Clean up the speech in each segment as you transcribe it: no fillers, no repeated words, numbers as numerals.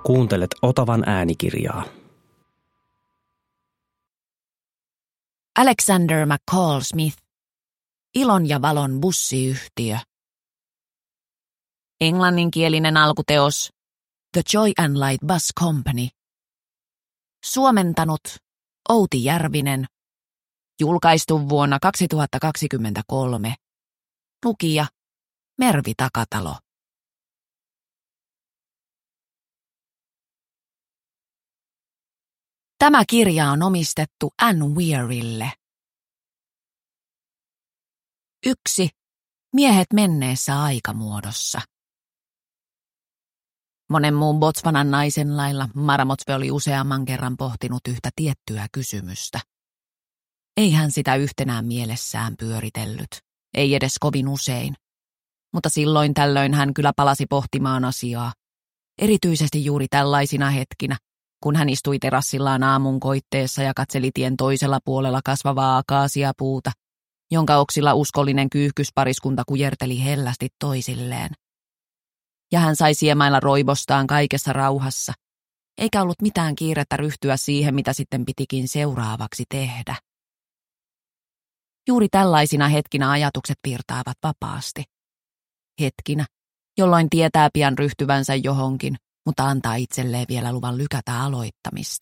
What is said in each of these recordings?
Kuuntelet Otavan äänikirjaa. Alexander McCall Smith. Ilon ja valon bussiyhtiö. Englanninkielinen alkuteos The Joy and Light Bus Company. Suomentanut Outi Järvinen. Julkaistu vuonna 2023. Lukija Mervi Takatalo. Tämä kirja on omistettu Anne Weirille. 1. Miehet menneessä aikamuodossa. Monen muun Botswanan naisen lailla Maramotswe oli useamman kerran pohtinut yhtä tiettyä kysymystä. Ei hän sitä yhtenään mielessään pyöritellyt, ei edes kovin usein. Mutta silloin tällöin hän kyllä palasi pohtimaan asiaa, erityisesti juuri tällaisina hetkinä, kun hän istui terassillaan aamun koitteessa ja katseli tien toisella puolella kasvavaa akaasiapuuta, jonka oksilla uskollinen kyyhkyspariskunta kujerteli hellästi toisilleen. Ja hän sai siemailla roibostaan kaikessa rauhassa, eikä ollut mitään kiirettä ryhtyä siihen, mitä sitten pitikin seuraavaksi tehdä. Juuri tällaisina hetkinä ajatukset virtaavat vapaasti. Hetkinä, jolloin tietää pian ryhtyvänsä johonkin, mutta antaa itselleen vielä luvan lykätä aloittamista.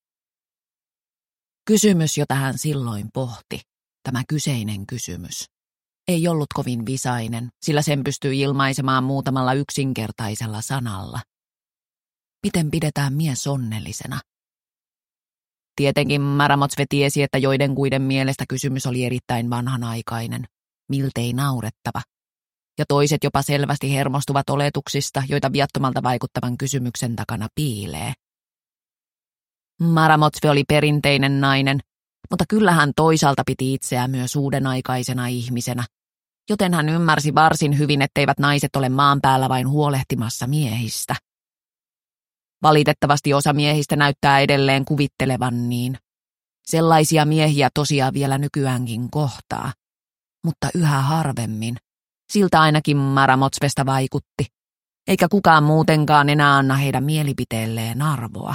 Kysymys, jota hän silloin pohti, tämä kyseinen kysymys, ei ollut kovin visainen, sillä sen pystyi ilmaisemaan muutamalla yksinkertaisella sanalla. Miten pidetään mies onnellisena? Tietenkin Maramotswe tiesi, että joidenkuiden mielestä kysymys oli erittäin vanhanaikainen, miltei naurettava, ja toiset jopa selvästi hermostuvat oletuksista, joita viattomalta vaikuttavan kysymyksen takana piilee. Maramotswe oli perinteinen nainen, mutta kyllä hän toisaalta piti itseään myös uudenaikaisena ihmisenä, joten hän ymmärsi varsin hyvin, etteivät naiset ole maan päällä vain huolehtimassa miehistä. Valitettavasti osa miehistä näyttää edelleen kuvittelevan niin. Sellaisia miehiä tosiaan vielä nykyäänkin kohtaa, mutta yhä harvemmin. Siltä ainakin Maramotswesta vaikutti, eikä kukaan muutenkaan enää anna heidän mielipiteelleen arvoa.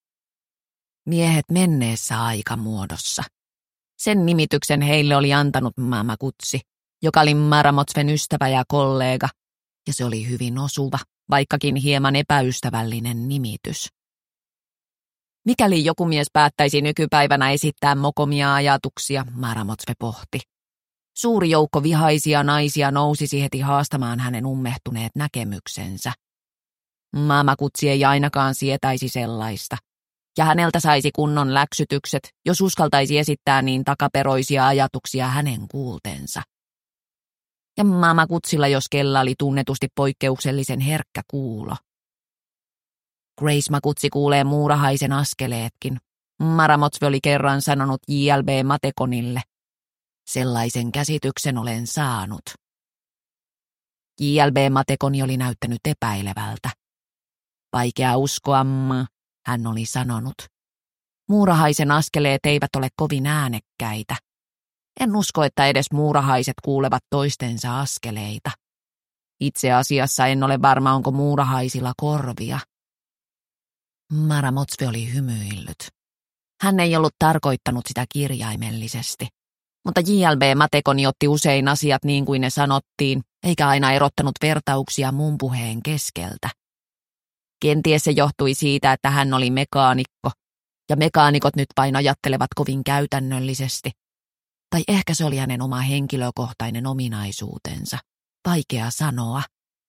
Miehet menneessä aikamuodossa. Sen nimityksen heille oli antanut Mama Kutsi, joka oli Maramotswen ystävä ja kollega, ja se oli hyvin osuva, vaikkakin hieman epäystävällinen nimitys. Mikäli joku mies päättäisi nykypäivänä esittää mokomia ajatuksia, Maramotswe pohti. Suuri joukko vihaisia naisia nousisi heti haastamaan hänen ummehtuneet näkemyksensä. Mama Kutsi ei ainakaan sietäisi sellaista, ja häneltä saisi kunnon läksytykset, jos uskaltaisi esittää niin takaperoisia ajatuksia hänen kuultensa. Ja Mama Kutsilla jos kella oli tunnetusti poikkeuksellisen herkkä kuulo. Grace Makutsi kuulee muurahaisen askeleetkin. Maramotswe oli kerran sanonut J.L.B. Matekonille. Sellaisen käsityksen olen saanut. J.L.B. Matekoni oli näyttänyt epäilevältä. Vaikea uskoa, hän oli sanonut. Muurahaisen askeleet eivät ole kovin äänekkäitä. En usko, että edes muurahaiset kuulevat toistensa askeleita. Itse asiassa en ole varma, onko muurahaisilla korvia. Maramotswe oli hymyillyt. Hän ei ollut tarkoittanut sitä kirjaimellisesti. Mutta J.L.B. Matekoni otti usein asiat niin kuin ne sanottiin, eikä aina erottanut vertauksia muun puheen keskeltä. Kenties se johtui siitä, että hän oli mekaanikko, ja mekaanikot nyt vain ajattelevat kovin käytännöllisesti. Tai ehkä se oli hänen oma henkilökohtainen ominaisuutensa. Vaikea sanoa.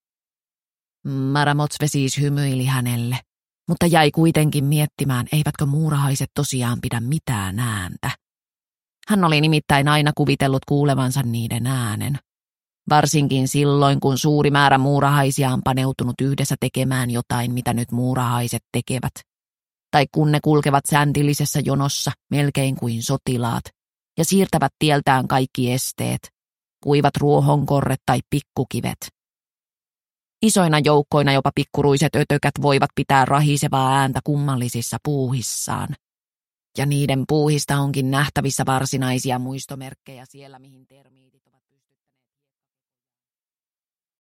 Maramotswe siis hymyili hänelle, mutta jäi kuitenkin miettimään, eivätkö muurahaiset tosiaan pidä mitään ääntä. Hän oli nimittäin aina kuvitellut kuulevansa niiden äänen. Varsinkin silloin, kun suuri määrä muurahaisia on paneutunut yhdessä tekemään jotain, mitä nyt muurahaiset tekevät. Tai kun ne kulkevat säntillisessä jonossa, melkein kuin sotilaat, ja siirtävät tieltään kaikki esteet, kuivat ruohonkorret tai pikkukivet. Isoina joukkoina jopa pikkuruiset ötökät voivat pitää rahisevaa ääntä kummallisissa puuhissaan. Ja niiden puuhista onkin nähtävissä varsinaisia muistomerkkejä siellä, mihin termiitit ovat